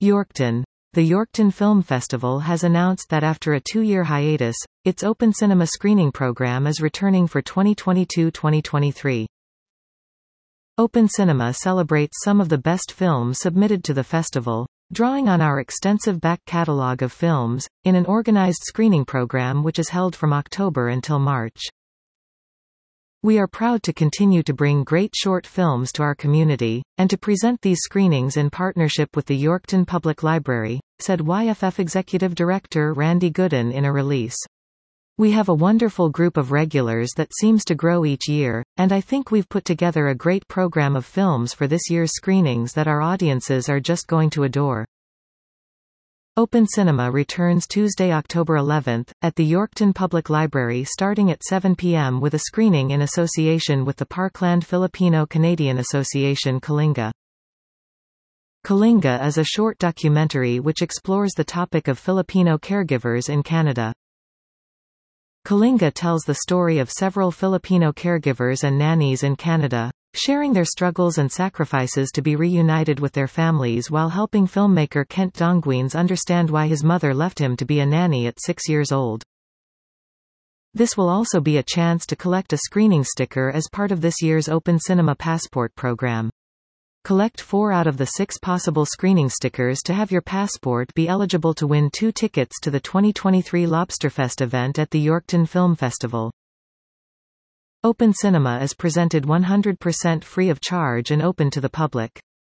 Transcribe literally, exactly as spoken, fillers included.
Yorkton. The Yorkton Film Festival has announced that after a two-year hiatus, its open cinema screening program is returning for twenty twenty-two to twenty twenty-three. Open Cinema celebrates some of the best films submitted to the festival, drawing on our extensive back catalogue of films, in an organized screening program which is held from October until March. We are proud to continue to bring great short films to our community, and to present these screenings in partnership with the Yorkton Public Library, said Y F F Executive Director Randy Gooden in a release. We have a wonderful group of regulars that seems to grow each year, and I think we've put together a great program of films for this year's screenings that our audiences are just going to adore. Open Cinema returns Tuesday, October eleventh, at the Yorkton Public Library starting at seven p m with a screening in association with the Parkland Filipino-Canadian Association Kalinga. Kalinga is a short documentary which explores the topic of Filipino caregivers in Canada. Kalinga tells the story of several Filipino caregivers and nannies in Canada, sharing their struggles and sacrifices to be reunited with their families while helping filmmaker Kent Dongguines understand why his mother left him to be a nanny at six years old. This will also be a chance to collect a screening sticker as part of this year's Open Cinema Passport program. Collect four out of the six possible screening stickers to have your passport be eligible to win two tickets to the twenty twenty-three Lobsterfest event at the Yorkton Film Festival. Open Cinema is presented one hundred percent free of charge and open to the public.